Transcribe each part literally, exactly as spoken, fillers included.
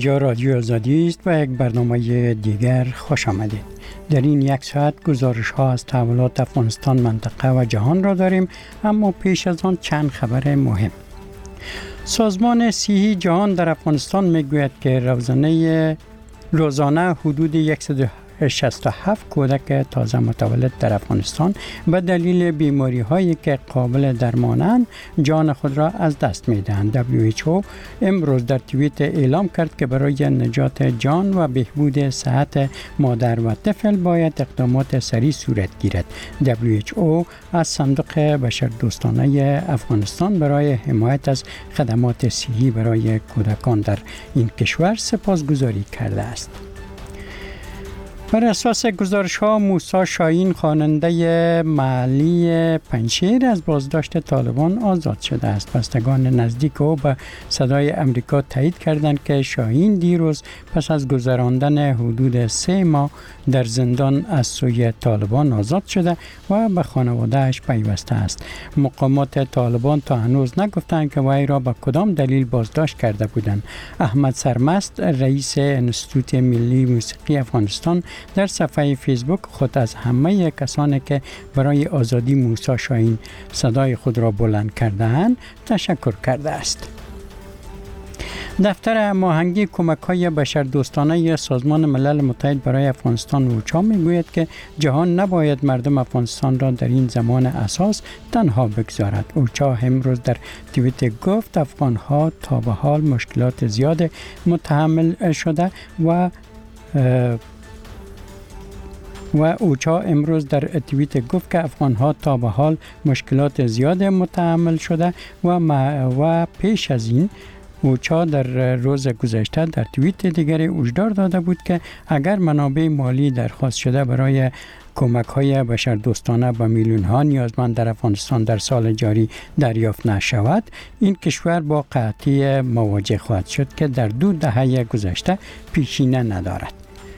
اینجا رادیو آزادی است و یک برنامه دیگر خوش آمدید. در این یک ساعت گزارش ها از تحولات افغانستان، منطقه و جهان را داریم، اما پیش از آن چند خبر مهم. سازمان صحی جهان در افغانستان میگوید که روزانه روزانه حدود صد و شصت و هفت کودک تازه متولد در افغانستان به دلیل بیماری هایی که قابل درمانند جان خود را از دست می دهند. دبلیو اچ او امروز در توییت اعلام کرد که برای نجات جان و بهبود صحت مادر و طفل باید اقدامات سریع صورت گیرد. دبلیو اچ او از صندوق بشردوستانه افغانستان برای حمایت از خدمات صحی برای کودکان در این کشور سپاسگزاری کرده است. بر اساس گزارش ها، موسی شاهین خواننده محلی پنجشیر از بازداشت طالبان آزاد شده است. بستگان نزدیک او به صدای امریکا تایید کردند که شاهین دیروز پس از گذراندن حدود سه ماه در زندان از سوی طالبان آزاد شده و به خانوادهش پیوسته است. مقامات طالبان تا هنوز نگفتند که وی را به کدام دلیل بازداشت کرده بودند. احمد سرمست، رئیس انستیتوت ملی موسیقی افغانستان، در صفحه فیسبوک خود از همه کسانی که برای آزادی موسی شاهین صدای خود را بلند کرده‌اند تشکر کرده است. دفتر هماهنگی کمک‌های بشردوستانه سازمان ملل متحد برای افغانستان اوچا میگوید که جهان نباید مردم افغانستان را در این زمان حساس تنها بگذارد. اوچا امروز در توییت گفت افغان‌ها تا به حال مشکلات زیاد متحمل شده و و اوچا امروز در توییت گفت که افغان‌ها تا به حال مشکلات زیاد متحمل شده و و پیش از این اوچا در روز گذشته در توییت دیگری هشدار داده بود که اگر منابع مالی درخواست شده برای کمک‌های بشردوستانه به میلیون‌ها نیازمند در افغانستان در سال جاری دریافت نشود، این کشور با قحطی مواجه خواهد شد که در دو دهه گذشته پیشینه ندارد.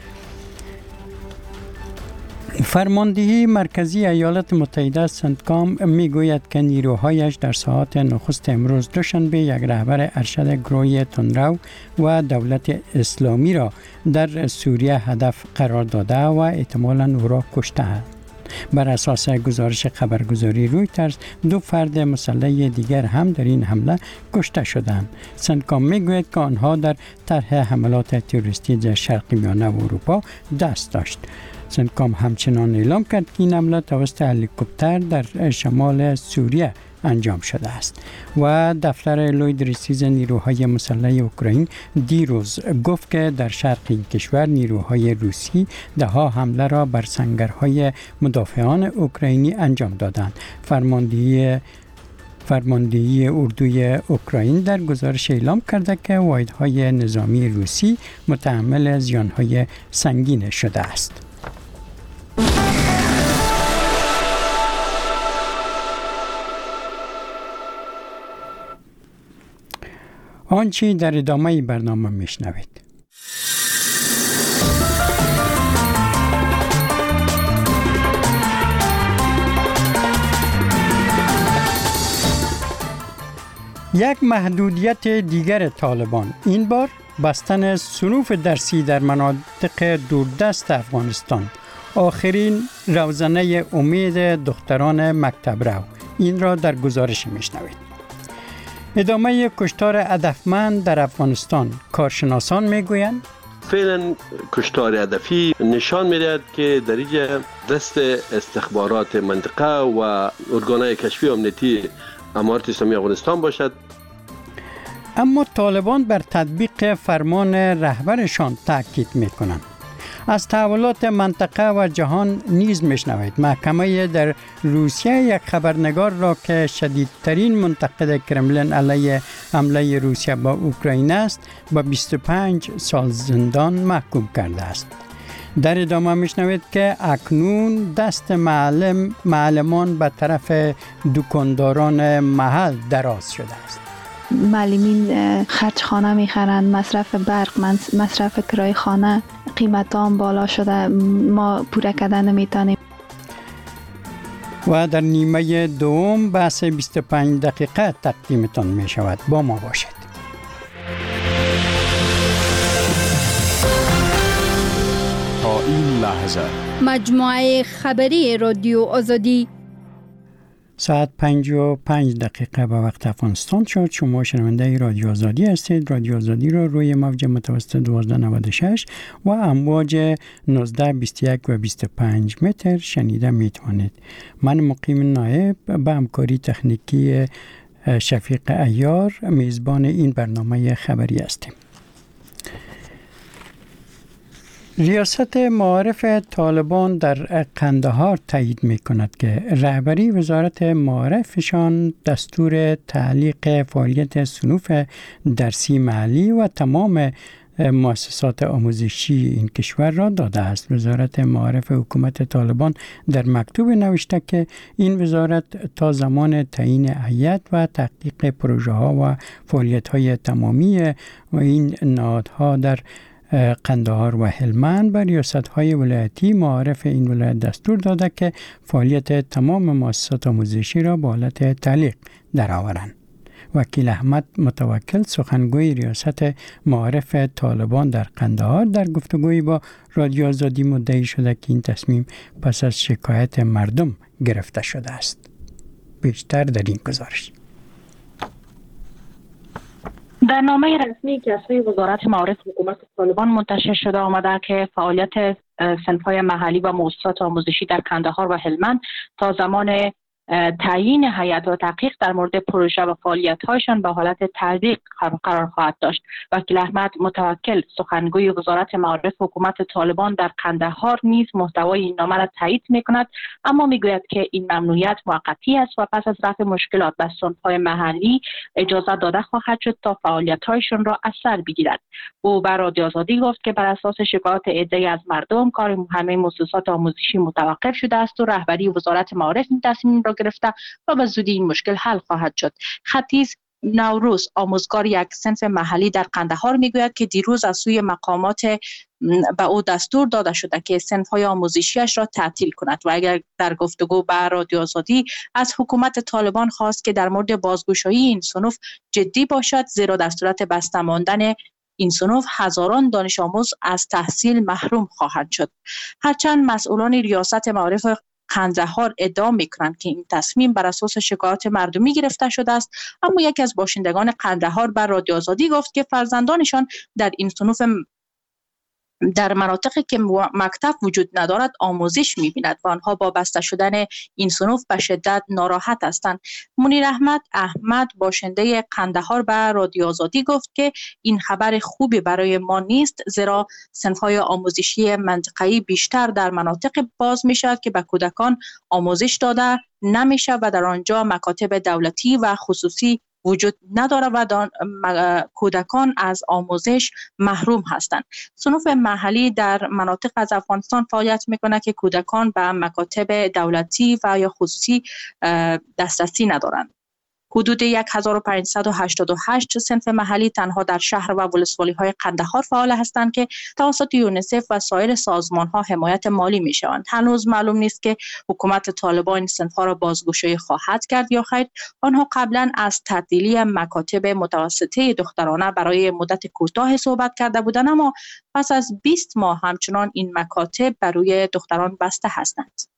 فرماندهی مرکزی ایالات متحده سنتکام میگوید که نیروهایش در ساعات نخست امروز دوشنبه یک رهبر ارشد گروه تندرو و دولت اسلامی را در سوریه هدف قرار داده و احتمالاً او را کشته. بر اساس گزارش خبرگزاری رویترز دو فرد مسلح دیگر هم در این حمله کشته شدند. سنتکام میگوید که آنها در طرح حملات تروریستی در شرق میانه و اروپا دست داشت. سنتکام همچنان اعلام کرد که این حمله توسط هلیکوپتر در شمال سوریه انجام شده است. و دفتر لوید ریسیز نیروهای مسلح اوکراین دیروز گفت که در شرق این کشور نیروهای روسی ده ها حمله را بر سنگرهای مدافعان اوکراینی انجام دادند. فرماندهی فرماندهی اردوی اوکراین در گزارش اعلام کرده که واحدهای نظامی روسی متحمل زیانهای سنگین شده است. آنچه در ادامه برنامه میشنوید. یک محدودیت دیگر طالبان، این بار بستن صنوف درسی در مناطق دوردست افغانستان. آخرین روزنه امید دختران مکتب رو، این را در گزارش میشنوید. ادامه کشتار هدفمند در افغانستان، کارشناسان میگویند فعلا کشتار هدفی نشان می‌دهد که در اینجا دست استخبارات منطقه و ارگان‌های کشفی امنیتی امارت اسلامی افغانستان باشد. اما طالبان بر تطبیق فرمان رهبرشان تاکید می‌کنند. از تحولات منطقه و جهان نیز میشنوید. محکمه در روسیه یک خبرنگار را که شدیدترین منتقد کرملین علیه حمله روسیه با اوکراین است به بیست و پنج سال زندان محکوم کرده است. در ادامه میشنوید که اکنون دست معلم معلمان به طرف دکانداران محل دراز شده است. معلمین خرج خانه میخرند، مصرف برق، مصرف کرای خانه، قیمت هم بالا شده، ما پوره کردن نمیتونیم. و در نیمه دوم بحث بیست و پنج دقیقه تقدیمتان می شود. با ما باشید. این لحظه مجموعه خبری رادیو آزادی. ساعت پنج و پنج دقیقه به وقت افغانستان شد. شما شنونده رادیو آزادی هستید. رادیو آزادی را روی موج متوسط دوازده نود و شش و امواج نوزده بیست و یک و بیست و پنج متر شنیده می توانید. من مقیم نایب به همکاری تکنیکی شفیق عیار میزبان این برنامه خبری هستیم. ریاست معارف طالبان در قندهار تایید می کند که رهبری وزارت معارفشان دستور تعلیق فعالیت صنوف درسی محلی و تمام مؤسسات آموزشی این کشور را داده است. وزارت معارف حکومت طالبان در مکتوب نوشته که این وزارت تا زمان تعیین هیئت و تحقیق پروژه ها و فعالیت های تمامی و این نهادها در قندهار و هلمند بر ریاست‌های ولایتی معارف این ولایت دستور داده که فعالیت تمام مؤسسات آموزشی را به حالت تعلیق درآورند. وکیل احمد متوکل سخنگوی ریاست معارف طالبان در قندهار در گفتگویی با رادیو آزادی مدعی شده که این تصمیم پس از شکایت مردم گرفته شده است. بیشتر در این گزارش. در نامه رسمی که از سوی وزارت معارف حکومت طالبان منتشر شده آمده که فعالیت صنف‌های محلی و مؤسسات آموزشی در قندهار و هلمند تا زمان تعیین هیئت و تحقیق در مورد پروژه و فعالیت‌هایشان به حالت تعلیق قرار خواهد داشت. وکیل احمد متوکل سخنگوی وزارت معارف حکومت طالبان در قندهار نیز محتوای این نامه را تایید می‌کند، اما می‌گوید که این ممنوعیت موقتی است و پس از رفع مشکلات به صنف‌های محلی اجازه داده خواهد شد تا فعالیت‌هایشان را از سر بگیرد. او بر رادیو آزادی گفت که بر اساس شکایات عده‌ای از مردم کار همه مؤسسات آموزشی متوقف شده است و رهبری وزارت معارف این تصمیم را گرفته و به زودی این مشکل حل خواهد شد. ختیز نوروز آموزگار یک صنف محلی در قندهار میگوید که دیروز از سوی مقامات به او دستور داده شده که صنف‌های آموزشیش را تعطیل کند و اگر در گفتگو با رادیو آزادی از حکومت طالبان خواست که در مورد بازگشایی این صنوف جدی باشد، زیرا در صورت بسته ماندن این صنوف هزاران دانش آموز از تحصیل محروم خواهد شد. هرچند مسئولان ریاست معارف قندهار ادعا میکنند که این تصمیم بر اساس شکایات مردمی گرفته شده است، اما یکی از باشندگان قندهار بر رادیو آزادی گفت که فرزندانشان در این صنوف در مناطقی که مکتب وجود ندارد آموزش می‌بیند و آنها با بسته شدن این صنوف به شدت ناراحت هستند. منیر احمد احمد باشنده قندهار به رادیو آزادی گفت که این خبر خوبی برای ما نیست، زیرا صنف‌های آموزشی منطقه‌ای بیشتر در مناطق باز می‌شود که به کودکان آموزش داده نمی‌شه و در آنجا مکاتب دولتی و خصوصی وجود ندارد و دان... کودکان از آموزش محروم هستند. صنوف محلی در مناطق از افغانستان فعالیت میکنه که کودکان به مکاتب دولتی و یا خصوصی دسترسی ندارند. حدود هزار و پانصد و هشتاد و هشت صنف محلی تنها در شهر و ولسوالی‌های قندهار فعال هستند که توسط یونیسف و سایر سازمان‌ها حمایت مالی می‌شوند. هنوز معلوم نیست که حکومت طالبان این صنف‌ها را بازگشایی خواهد کرد یا خیر. آنها قبلا از تعطیلی مکاتب متوسطه دخترانه برای مدت کوتاه صحبت کرده بودند، اما پس از بیست ماه همچنان این مکاتب برای دختران بسته هستند.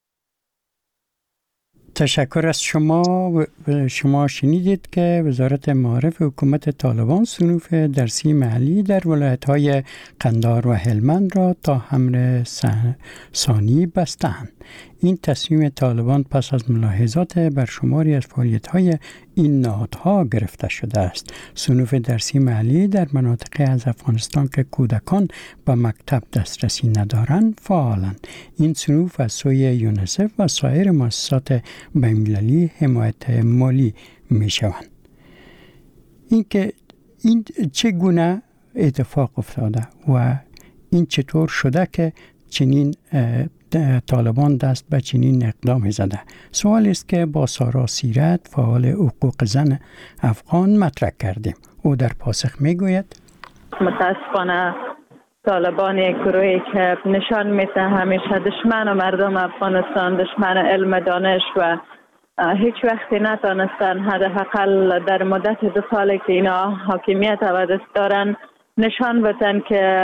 تشکر از شما. شما شنیدید که وزارت معارف حکومت طالبان صنوف درسی محلی در ولایت‌های قندهار و هلمند را تا حمل ثانی بستند. این تصمیم طالبان پس از ملاحظات برشماری از فعالیت‌های این نهادها گرفته شده است. صنوف درسی محلی در مناطق از افغانستان که کودکان به مکتب دسترسی ندارند فعالند. این صنوف از سوی یونیسف و سایر مؤسسات بین‌المللی حمایت مالی می‌شوند. این که این چگونه اتفاق افتاده و این چطور شده که چنین طالبان دست به چنین اقدام زده؟ سوال است که با سارا سیرت فعال حقوق زن افغان مطرح کردیم. او در پاسخ میگوید متاسفانه طالبان یک گروهی که نشان میده همیشه دشمن مردم افغانستان، دشمن علم دانش و هیچ وقتی نتانستن حداقل در مدت دو سالی که اینا حاکمیت و دست دارن نشان بدن که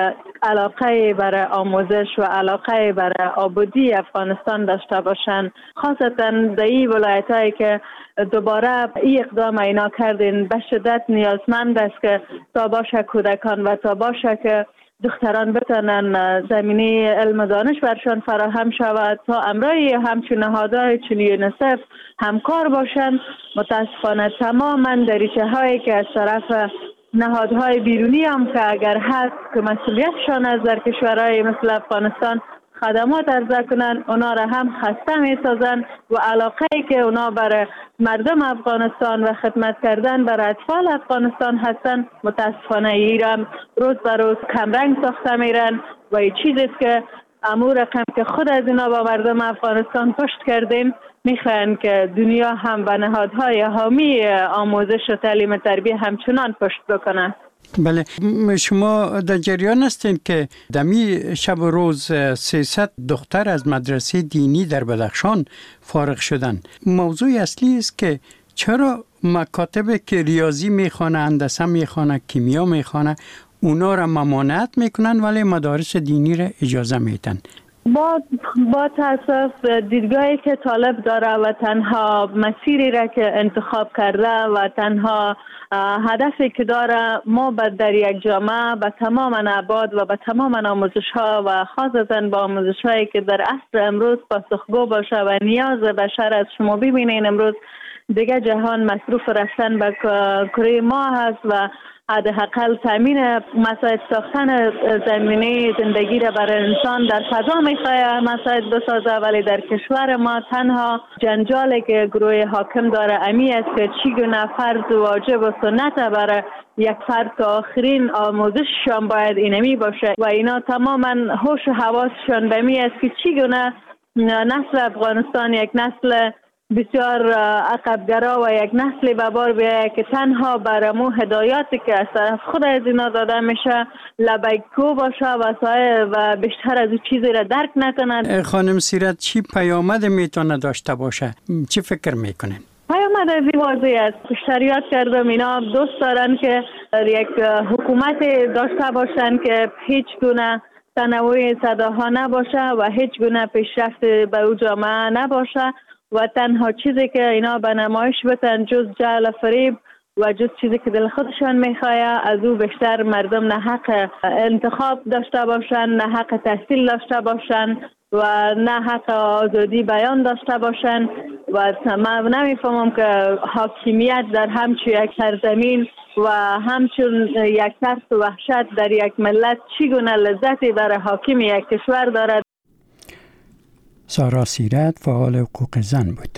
علاقه برای آموزش و علاقه برای آبادی افغانستان داشته باشند، خاصتا در این ولایت هایی که دوباره این اقدام اینا کردین به شدت نیازمند است که تا باشه کودکان و تا باشه که دختران بتانن زمینه علم و دانش برشان فراهم شود، تا امرای همچون نهادهای چون یونیسف همکار باشند. متاسفانه تماما دریچه هایی که از طرف نهادهای بیرونی هم که اگر هست که مسئولیتشان از در کشورهای مثل افغانستان خدمات عرضه کنن، اونا را هم خسته می سازن و علاقه ای که اونا برای مردم افغانستان و خدمت کردن برای اطفال افغانستان هستن، متاسفانه ایران روز به روز کمرنگ ساخته میرن و این چیزی که امور رقم که خود از اینا با مردم افغانستان پشت کردیم، میخواین که دنیا هم و نهادهای حامی آموزش و تعلیم تربیت همچنان پشت بکنن. بله، شما در جریان هستین که دمی شب و روز سیصد دختر از مدرسه دینی در بدخشان فارغ شدن. موضوع اصلی است که چرا مکاتب که ریاضی میخوانه، هندسه میخوانه، کیمیا میخوانه، اونا را ممانعت میکنن ولی مدارس دینی را اجازه میدن؟ با با تاسف دیدگاهی که طالب داره و تنها مسیری را که انتخاب کرده و تنها هدفی که داره، ما در یک جامعه به تمام ابعاد و به تمام آموزش ها و خاصتا با آموزش هایی که در عصر امروز پاسخگو باشه و نیاز بشر از شما ببینین امروز دیگه جهان مصروف رفتن به کره ما هست و حداقل تامین مساعد ساختن زمینه زندگی را برای انسان در فضا میخواه مساعد بسازه، ولی در کشور ما تنها جنجالی که گروه حاکم داره امی است که چگونه فرض واجب و سنت برای یک فرد تا آخرین آموزششان باید اینمی باشه و اینا تماما هوش و حواسشان به می است که چگونه نسل افغانستان یک نسل بسیار عقبگرا و یک نسلی به بار بیاید که تنها برامو هدایاتی که از طرف خود از اینا داده میشه لبیکو باشه و سایه و بیشتر از این چیزی را درک نکنند. خانم سیرت، چی پیامد میتونه داشته باشه؟ چی فکر میکنین؟ پیامد از این واضح است. بیشتریات کردم اینا دوست دارن که یک حکومت داشته باشن که هیچ گونه تنوع صداها نباشه و هیچ گونه پیشرفت به او جامعه نباشه و تنها چیزی که اینا به نمایش بتن جز جعل فریب و جز چیزی که دل خودشان میخواه از او بیشتر مردم نه حق انتخاب داشته باشن، نه حق تحصیل داشته باشن و نه حق آزادی بیان داشته باشن و من نمیفهمم که حاکمیت در همچون یک سرزمین و همچون یک ترس و وحشت در یک ملت چگونه لذتی برای حاکم یک کشور دارد. سارا سیرت فعال حقوق زن بود.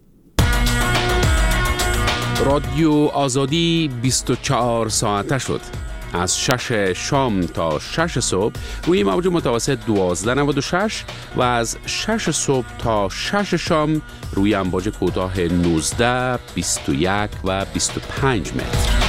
رادیو آزادی بیست و چهار ساعته شد. از شش شام تا شش صبح روی موج متوسط دوازده نود و شش و از شش صبح تا شش شام روی امواج کوتاه نوزده، بیست و یک و بیست و پنج متر.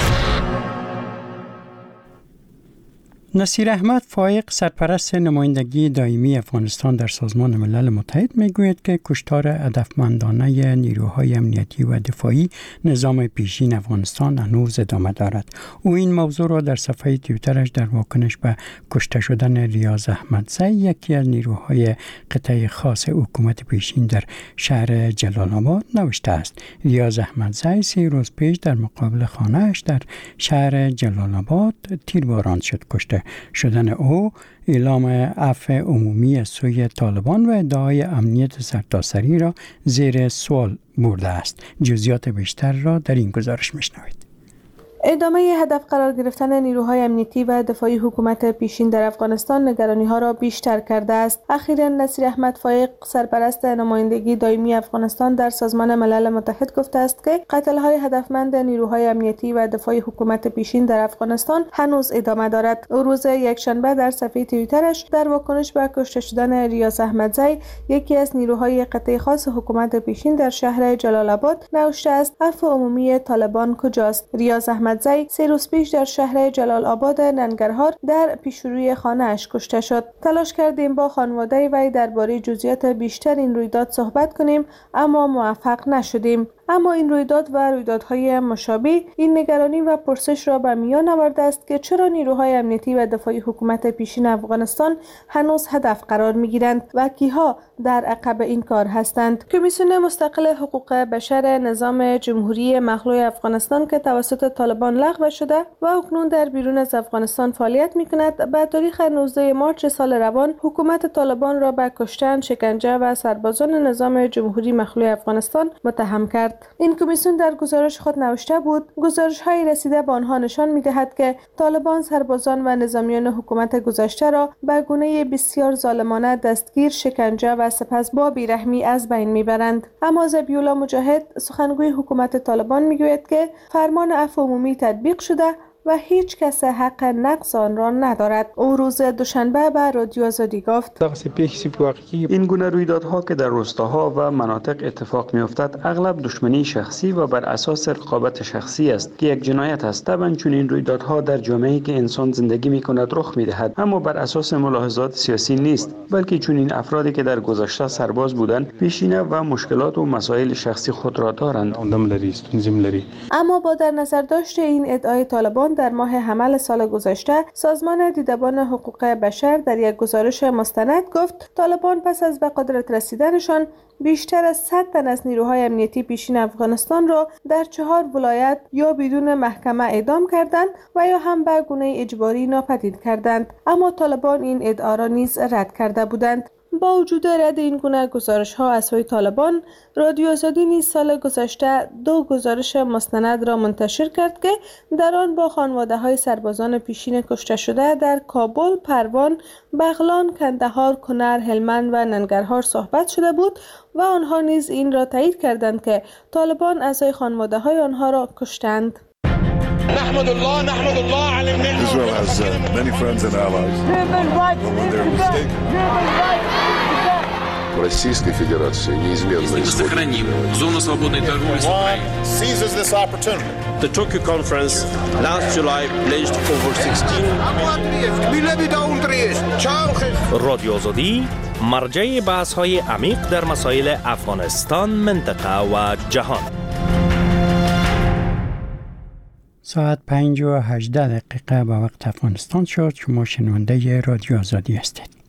نصیر احمد فایق، سرپرست نمایندگی دائمی افغانستان در سازمان ملل متحد، میگوید که کشتار هدفمندانه نیروهای امنیتی و دفاعی نظام پیشین افغانستان هنوز ادامه دارد. او این موضوع را در صفحه توییترش در واکنش به کشته شدن ریاض احمدزی، یکی از نیروهای قطعه خاص حکومت پیشین در شهر جلال آباد، نوشته است. ریاض احمدزی سه روز پیش در مقابل خانه‌اش در شهر جلال آباد تیرباران شد. کشته شدن او اعلام عفو عمومی از سوی طالبان و ادعای امنیت سرتاسری را زیر سوال برده است. جزئیات بیشتر را در این گزارش میشنوید. ادامه هدف قرار گرفتن نیروهای امنیتی و دفاعی حکومت پیشین در افغانستان نگرانی‌ها را بیشتر کرده است. اخیراً نصیر احمد فایق، سرپرست نمایندگی دائمی افغانستان در سازمان ملل متحد، گفته است که قتل‌های هدفمند نیروهای امنیتی و دفاعی حکومت پیشین در افغانستان هنوز ادامه دارد. او روز یکشنبه در صفحه توییترش در واکنش به کشته شدن ریاض احمدزی، یکی از نیروهای قطعه خاص حکومت پیشین در شهر جلال آباد، نوشته است: عفو عمومی طالبان کجاست؟ ریاض احمدزی سه روز پیش در شهر جلال آباد ننگرهار در پیشروی خانه‌اش کشته شد. تلاش کردیم با خانواده وی درباره جزئیات بیشتر این رویداد صحبت کنیم، اما موفق نشدیم. اما این رویداد و رویدادهای مشابه این نگرانی و پرسش را به میان آورده است که چرا نیروهای امنیتی و دفاعی حکومت پیشین افغانستان هنوز هدف قرار می‌گیرند و کیها در عقب این کار هستند. کمیسیون مستقل حقوق بشر نظام جمهوری مخلوع افغانستان که توسط طالبان لغو شده و اکنون در بیرون از افغانستان فعالیت می‌کند، به تاریخ نوزده مارس سال روان حکومت طالبان را به کشتن، شکنجه و سربازان نظام جمهوری مخلوع افغانستان متهم کرد. این کمیسیون در گزارش خود نوشته بود: گزارش‌های رسیده به آنها نشان می‌دهد که طالبان سربازان و نظامیان حکومت گذشته را به گونه بسیار ظالمانه دستگیر، شکنجه و سپس با بیرحمی از بین میبرند. اما ذبیح‌الله مجاهد سخنگوی حکومت طالبان میگوید که فرمان عفو عمومی تطبیق شده و هیچ کس حق نقض آن را ندارد. او روز دوشنبه به رادیو آزادی گفت: این گونه رویدادها که در روستاها و مناطق اتفاق میافتد اغلب دشمنی شخصی و بر اساس رقابت شخصی است که یک جنایت است. طبعا چون این رویدادها در جامعه‌ای که انسان زندگی میکند رخ میدهد، اما بر اساس ملاحظات سیاسی نیست، بلکه چون این افرادی که در گذشته سرباز بودند پیشینه و مشکلات و مسائل شخصی خود را دارند. اما با در نظر داشت این ادعای طالبان در ماه حمل سال گذشته، سازمان دیدبان حقوق بشر در یک گزارش مستند گفت طالبان پس از به قدرت رسیدنشان بیشتر از صد تن از نیروهای امنیتی پیشین افغانستان را در چهار ولایت یا بدون محکمه اعدام کردند و یا هم به گونه اجباری ناپدید کردند. اما طالبان این ادعا را نیز رد کرده بودند. با وجود رد این گونه گزارش ها از سوی طالبان، رادیو آزادی نیز سال گذشته دو گزارش مستند را منتشر کرد که در آن با خانواده های سربازان پیشین کشته شده در کابل، پروان، بغلان، کندهار، کنر، هلمند و ننگرهار صحبت شده بود و آنها نیز این را تایید کردند که طالبان اعضای خانواده های آنها را کشتند. نحمد الله نحمد الله على النعمة. Israel has uh, many friends and allies. When they're mistaken. В Российской Федерации неизменно сохраним зону свободной торговли с Украиной. Seizes this opportunity. The Tokyo conference last July pledged over sixteen. رادیو آزادی مرجع بحث‌های عمیق در مسائل افغانستان، منطقه و جهان. ساعت پنج و هجده دقیقه به وقت افغانستان شد. شما شنونده رادیو آزادی هستید.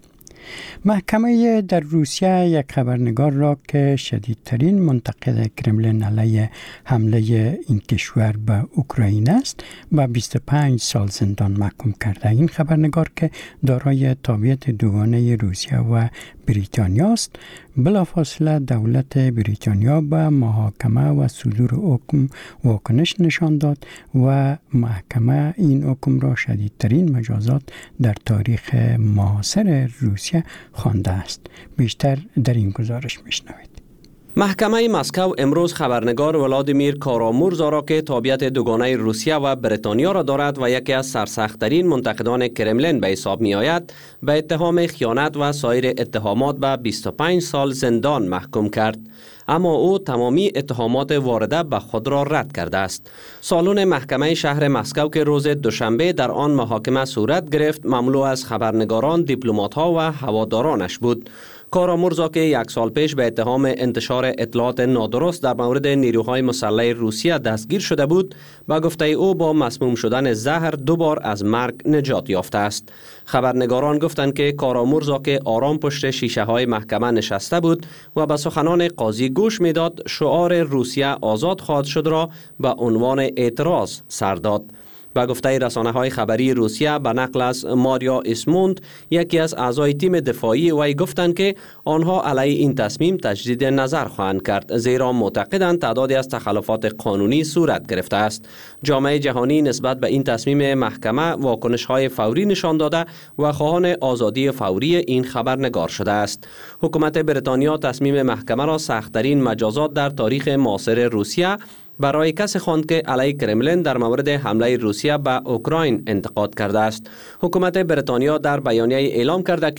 محکمه در روسیه یک خبرنگار را که شدیدترین منتقد کرملین علیه حمله این کشور به اوکراین است به بیست و پنج سال زندان محکوم کرده. این خبرنگار که دارای تابعیت دوگانه روسیه و بریتانیا است، بلافاصله دولت بریتانیا به محاکمه و صدور حکم واکنش نشان داد و محکمه این حکم را شدیدترین مجازات در تاریخ معاصر روسیه خوانده است. بیشتر در این گزارش میشنوید. محکمه مسکو امروز خبرنگار ولادیمیر کارامورزا را که تابعیت دوگانه روسیه و بریتانیا را دارد و یکی از سرسخت‌ترین منتقدان کرملین به حساب می آید، به اتهام خیانت و سایر اتهامات به بیست و پنج سال زندان محکوم کرد. اما او تمامی اتهامات وارده به خود را رد کرده است. سالن محکمه شهر مسکو که روز دوشنبه در آن محاکمه صورت گرفت، مملو از خبرنگاران، دیپلمات‌ها و هوادارانش بود. کارامورزا که یک سال پیش به اتهام انتشار اطلاعات نادرست در مورد نیروهای مسلح روسیه دستگیر شده بود، با گفته او با مسموم شدن زهر دو بار از مرگ نجات یافته است. خبرنگاران گفتند که کارامورزا که آرام پشت شیشه های محکمه نشسته بود و به سخنان قاضی گوش میداد، شعار روسیه آزاد خواهد شد را به عنوان اعتراض سر داد. با گفته رسانه های خبری روسیه به نقل از ماریا اسموند، یکی از اعضای تیم دفاعی وی گفتند که آنها علیه این تصمیم تجدید نظر خواهند کرد، زیرا معتقدند تعدادی از تخلفات قانونی صورت گرفته است. جامعه جهانی نسبت به این تصمیم محکمه واکنش های فوری نشان داده و خواهان آزادی فوری این خبرنگار شده است. حکومت بریتانیا تصمیم محکمه را سخت‌ترین مجازات در تاریخ معاصر روسیه برای کسی خواند که علیه کرملین در مورد حمله روسیه به اوکراین انتقاد کرده است. حکومت بریتانیا در بیانیه اعلام کرده که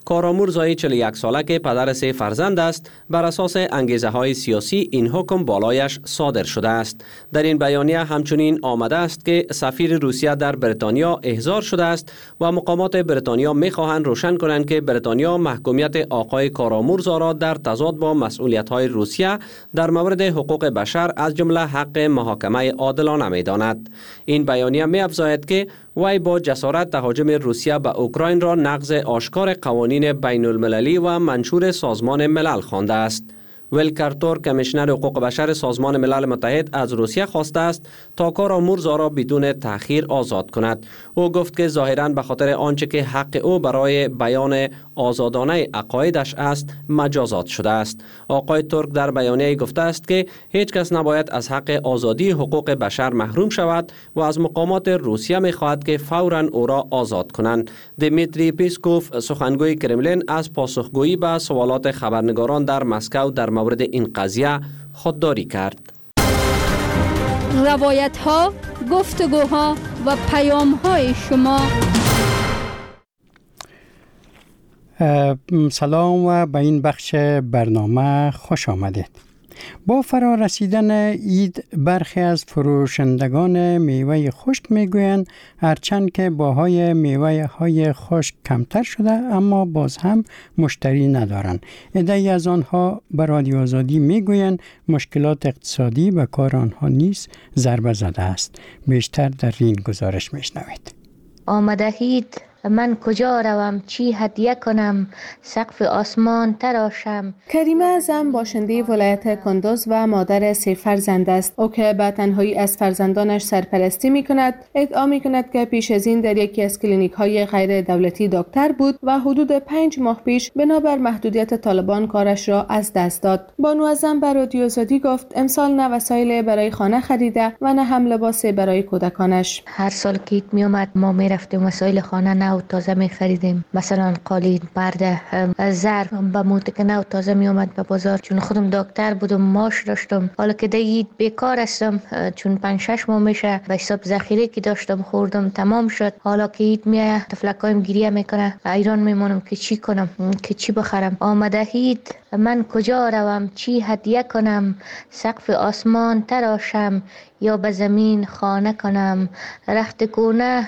کارامور زایی چهل و یک ساله که پدر سه فرزند است، بر اساس انگیزه های سیاسی این حکم بالایش صادر شده است. در این بیانیه همچنین آمده است که سفیر روسیه در بریتانیا احضار شده است و مقامات بریتانیا می‌خواهند روشن کنند که بریتانیا محکومیت آقای کارامورزا را در تضاد با مسئولیت‌های روسیه در مورد حقوق بشر از جمله حق محاکمه عادلانه می‌داند. این بیانیه می‌افزاید که وی با جسارت تهاجم روسیه به اوکراین را نقض آشکار قوانین بین المللی و منشور سازمان ملل خوانده است. ولکر تورک کمیشنر حقوق بشر سازمان ملل متحد از روسیه خواسته است تا کارامورزا را بدون تأخیر آزاد کند. او گفت که ظاهراً به خاطر آنچه که حق او برای بیان آزادانه عقایدش است مجازات شده است. آقای تورک در بیانیه گفته است که هیچ کس نباید از حق آزادی حقوق بشر محروم شود و از مقامات روسیه می‌خواهد که فوراً او را آزاد کنند. دیمیتری پیسکوف سخنگوی کرملین از پاسخگویی به سوالات خبرنگاران در مسکو در مورد این قضیه خودداری کرد. روایت ها، گفتگوها و پیام های شما. سلام و به این بخش برنامه خوش آمدید. با فرا رسیدن عید برخی از فروشندگان میوه خشک میگویند هرچند که باهای میوه های خشک کمتر شده اما باز هم مشتری ندارند. عده‌ای از آنها به رادیو آزادی میگویند مشکلات اقتصادی به کار آنها نیز ضربه زده است. بیشتر در این گزارش میشنوید. آمدهید من کجا روم، چی هدیه کنم، سقف آسمان تراشم. کریمه اعظم باشنده ولایت کندوز و مادر سه فرزند است. او که به تنهایی از فرزندانش سرپرستی می کند، ادعا می کند که پیش از این در یکی از کلینیک های غیر دولتی دکتر بود و حدود پنج ماه پیش بنابر محدودیت طالبان کارش را از دست داد. بانو اعظم به رادیو آزادی گفت امسال نه وسایل برای خانه خریده و نه هم لباس برای کودکانش. هر سال که عید می اومد ما می رفتیم وسایل خانه نه و تازه می خریدیم، مثلا قالین، پرده، ظرف. به موقع که نه تازه می اومد به بازار، چون خودم دکتر بودم معاش داشتم. حالا که دید بیکار هستم، چون پنج شش ماه میشه به حساب ذخیره که داشتم خوردم تمام شد. حالا که عید میایه تفلکایم گریه میکنه، ایران میمونم که چی کنم، که چی بخرم. آمده عید من کجا روم، چی هدیه کنم، سقف آسمان تراشم یا به زمین خانه کنم. رخت کونه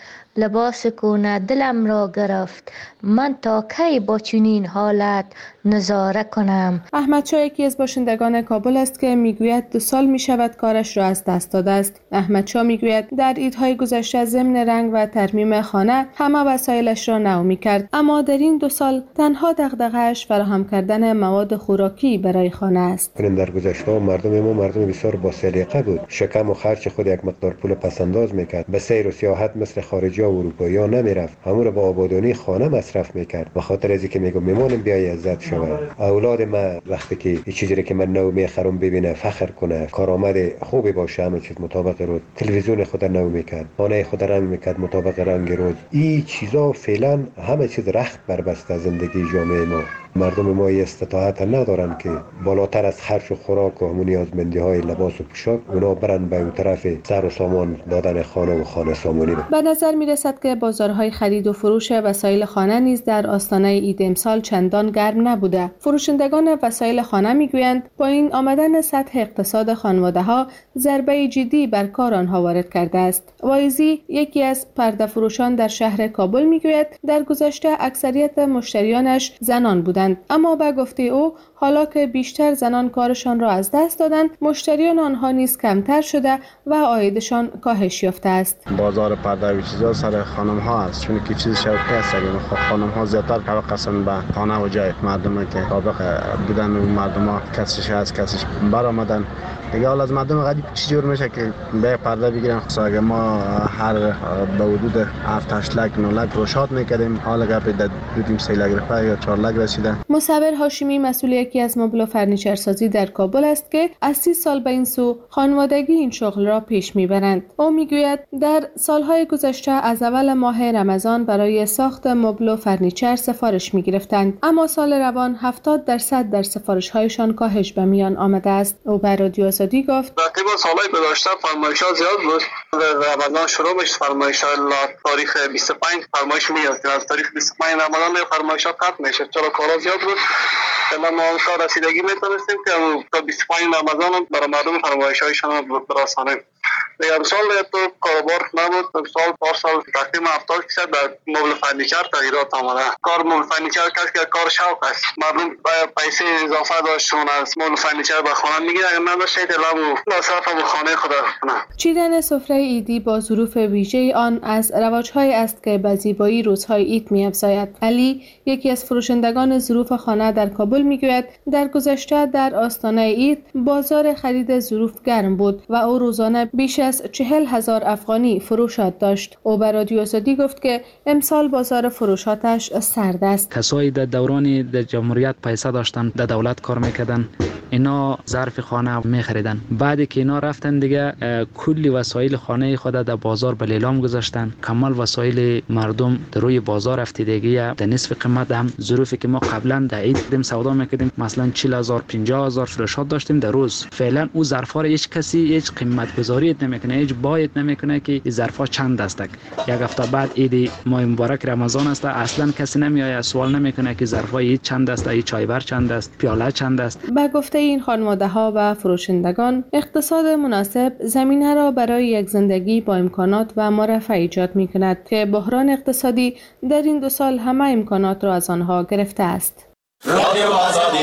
لباس کونه دلم را گرفت، من تا کی با چنین حالت نظاره کنم. احمد شاه یکی از باشندگان کابل است که میگوید دو سال میشود کارش را از دست داده است. احمد شاه میگوید در عیدهای گذشته ضمن رنگ و ترمیم خانه همه وسایلش را نو میکرد، اما در این دو سال تنها دغدغه‌اش فراهم کردن مواد خوراکی برای خانه است. در گذشته مردم ما مردم بسیار با سلیقه بود، شکم و خرج خود یک مقدار پول پسنداز میکرد، به سیر و سیاحت مثل خارجی و اروپایی ها نمیرفت، همون را با آبادانی خانه مصرف میکرد. به خاطر از اینکه میگم میمونم بیای عزت شود. اولاد ما وقتی که این چیزی که من نو میخرم ببینه فخر کنه، کارآمد خوبی باشه، همه چیز مطابق رو، تلویزیون خود نو میکرد، خانه خود رنگ میکرد مطابق رنگ روز. این چیزا فعلا همه چیز رخت بربسته زندگی جامعه ما. مردم ما استطاعت ندارن که بالاتر از خرج و خوراک و همون نیازمندی های لباس و پوشاک اونا برن به اون طرف سر و سامان دادن خانه و خانه سامانی. به نظر می رسد که بازارهای خرید و فروش وسایل خانه نیز در آستانه عید امسال چندان گرم نبوده. فروشندگان وسایل خانه می گویند با این آمدن سطح اقتصاد خانواده ها ضربه جدی بر کار آنها وارد کرده است. وایزی یکی از پرده فروشان در شهر کابل می گوید در گذشته اکثریت مشتریانش زنان بودند، اما به گفته او حالا که بیشتر زنان کارشان را از دست دادند، مشتریان آنها نیز کمتر شده و عایدشان کاهش یافته است. بازار پرده و چیزا سر خانم ها است، چون که چیز شوکه است. خانم ها زیادتر طبق قسم به خانه و جای مردم که طبق بودن مردم ها کسش از کسش برآمدن دیگه. حالا از مردم غریب چی جور میشه که به پرده بگیرن. خصوصا اگه ما هر به حدود هفت هشت لک نه لک روشات میکردیم، حالا گپ در دو سه لک رفته یا چهار لک رسیده. مصور هاشمی مسئول یکی از مبل و فرنیچر سازی در کابل است که از سی سال به این سو خانوادگی این شغل را پیش میبرند. او میگوید در سالهای گذشته از اول ماه رمضان برای ساخت مبل و فرنیچر سفارش میگرفتند، اما سال روان هفتاد درصد در سفارش هایشان کاهش به میان آمده است. او بر رادیو آزادی گفت رقیب ما سالهای گذشته فرمایشات زیاد بود. رمضان شروع میشه فرمایشات تاریخ بیست و پنج فرمایش میاد. از تاریخ بیست و پنج رمضان فرمایشات ختم میشه. چرا کارا زیاد بود. ما ما تا رسیدگی میتونستیم که تا بیست و پنج رمضان برای مردم فرمایشایشان برسانیم. دیگه امسال تو کاروبار نبود. امسال پارسال تقریبا هفتاد درصد در مبل فرنیچر تغییرات آمده. کار مبل فرنیچر کسی که کار شوق است. مردم پیسه اضافه داشتون از مبل فرنیچر به خانه میگیره، اگر نداشته لبو مصرف به خانه خود کنه. چیدن سفره عیدی با ظروف ویژه آن از رواج‌های است که به زیبایی روزهای عید می‌افزاید. علی یکی از فروشندگان ظروف خانه در کابل میگوید در گذشته در آستانه عید بازار خرید ظروف گرم بود و او روزانه بیش از چهل هزار افغانی فروشات داشت. او به رادیو آزادی گفت که امسال بازار فروشاتش سرد است. کسایی در دوران در جمهوریت پیسه داشتن، در دولت کار میکردن، اینا ظرف خانه میخریدن. بعدی که اینا رفتن دیگه کلی وسایل خانه خود در بازار به لیلام گذاشتن. کمال وسایل مردم در روی بازار افتیدگی در نصف قیمت. هم ظروفی که ما قبلا در عید دیم سودا میکردیم مثلا چهل هزار پنجاه هزار فروشات داشتیم در روز، فعلا او ظرفا هیچ کسی هیچ قیمت گذاری نمیکنه، هیچ باید نمیکنه که این ظرفا چند است. یک هفته بعد عید ماه مبارک رمضان است، اصلا کسی نمیآید سوال نمیکنه که ظرفا عید چند است، این چایبر چند است، پیاله چند است. با گفته این خانواده‌ها و فروشندگان اقتصاد مناسب زمینه را برای یک زندگی با امکانات و مرفع ایجاد می‌کند که بحران اقتصادی در این دو سال همه امکانات را از آنها گرفته است. رادیو آزادی.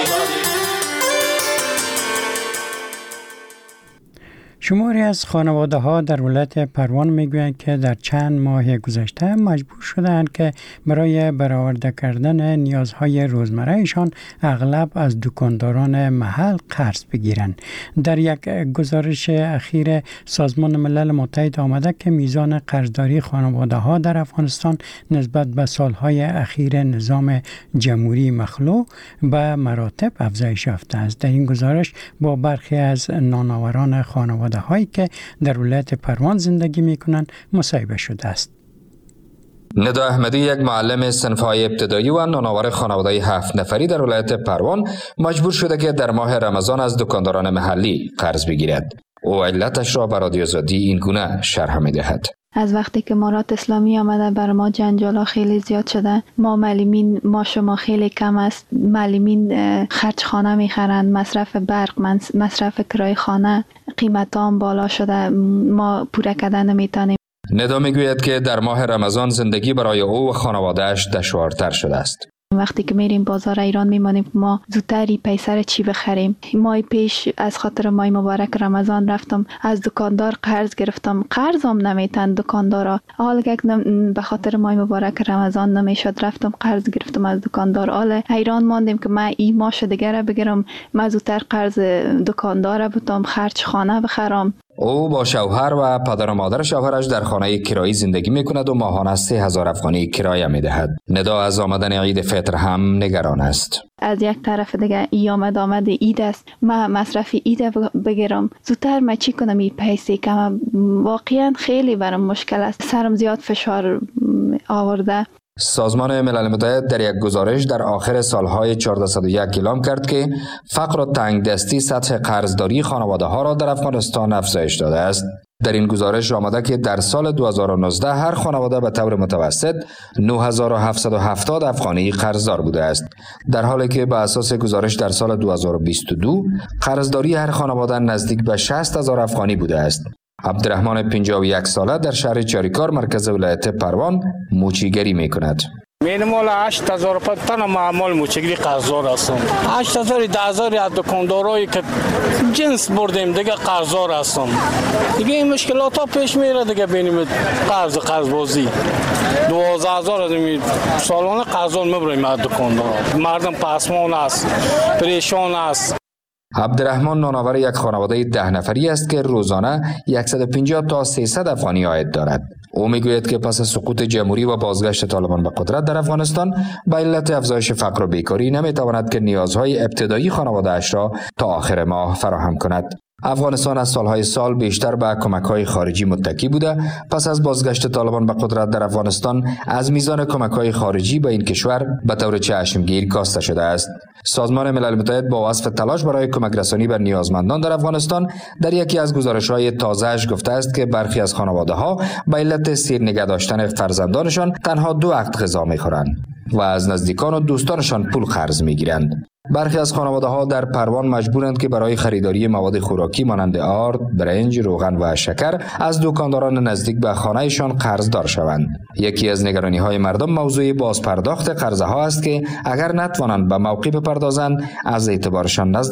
شماری از خانواده ها در ولایت پروان میگویند که در چند ماه گذشته مجبور شدند که برای برآورده کردن نیازهای روزمرهشان اغلب از دکانداران محل قرض بگیرند. در یک گزارش اخیر سازمان ملل متحد آمده که میزان قرضداری خانواده ها در افغانستان نسبت به سالهای اخیر نظام جمهوری مخلوع به مراتب افزایش یافته است. در این گزارش با برخی از نانآوران خانواده هایی که در ولایت پروان زندگی میکنند مصاحبه شده است. ندا احمدی یک معلم صنف‌های ابتدایی و نانآور خانواده هفت نفری در ولایت پروان مجبور شده که در ماه رمضان از دکانداران محلی قرض بگیرد. او علتش را به رادیو آزادی این گونه شرح می‌دهد. از وقتی که امارات اسلامی آمده بر ما جنجالا خیلی زیاد شده. ما معلمین ما شما خیلی کم است. معلمین خرج خانه میخرند، مصرف برق، مصرف کرای خانه، قیمت هم بالا شده، ما پوره کردن نمیتونیم. ندا میگوید که در ماه رمضان زندگی برای او و خانواده‌اش دشوارتر شده است. وقتی که میریم بازار ایران میمانیم ما زودتری پیسر چی بخریم. ماه پیش از خاطر ماه مبارک رمضان رفتم از دکاندار قرض گرفتم، قرضم نمیتن دکاندارا. حالا که به خاطر ماه مبارک رمضان نمیشد رفتم قرض گرفتم از دکاندار. حالا ایران ماندیم که من این ماش دیگه بگیرم، من زودتر قرض دکاندار بتم خرج خانه بخرم. او با شوهر و پدر و مادر شوهرش در خانه کرایی زندگی میکند و ماهانه سه هزار افغانی کرایه میدهد. ندا از آمدن عید فطر هم نگران است. از یک طرف دیگه ای آمد آمد عید است، من مصرف عید بگیرم زودتر من چی کنم؟ این پیسه کم واقعا خیلی برام مشکل است، سرم زیاد فشار آورده. سازمان ملل متحد در یک گزارش در آخر سالهای چهارصد و یک اعلام کرد که فقر و تنگدستی سطح قرضداری خانواده ها را در افغانستان افزایش داده است. در این گزارش آمده که در سال دو هزار و نوزده هر خانواده به طور متوسط نه هزار و هفتصد و هفتاد افغانی قرضدار بوده است، در حالی که به اساس گزارش در سال دو هزار و بیست و دو قرضداری هر خانواده نزدیک به شصت هزار افغانی بوده است. عبدالرحمن پنجاه و یک ساله در شهر چاریکار مرکز ولایت پروان موچیگری می کند. مینیمال هشت هزار تن معمول موچگری قرضدار هستم. هشت هزار ده هزار از دکاندارایی که جنس بردیم دیگه قرضدار هستم. دیگه این مشکلات ها پیش میره دیگه بینیم قرض قرض بازی. دوازده هزار از سالانه قرضدار میبریم از دکاندارا. مردم پسمان است، پریشان است. عبدالرحمن نانآور یک خانواده ده نفری است که روزانه صد و پنجاه تا سیصد افغانی عاید دارد. او میگوید که پس از سقوط جمهوری و بازگشت طالبان به قدرت در افغانستان به علت افزایش فقر و بیکاری نمیتواند که نیازهای ابتدایی خانواده اش را تا آخر ماه فراهم کند. افغانستان از سالهای سال بیشتر به کمک‌های خارجی متکی بوده. پس از بازگشت طالبان به قدرت در افغانستان از میزان کمک‌های خارجی به این کشور به طور چشمگیر کاسته شده است. سازمان ملل متحد با وصف تلاش برای کمک رسانی به نیازمندان در افغانستان در یکی از گزارش‌های تازه‌اش گفته است که برخی از خانواده‌ها به علت سیر نگه داشتن فرزندانشان تنها دو وقت غذا می‌خورند و از نزدیکان و دوستانشان پول قرض می‌گیرند. برخی از خانواده‌ها در پروان مجبورند که برای خریداری مواد خوراکی مانند آرد، برنج، روغن و شکر از دکانداران نزدیک به خانه‌شان قرضدار شوند. یکی از نگرانی‌های مردم موضوع بازپرداخت قرضها است که اگر نتوانند به موقع بپردازند از اعتبارشان نزد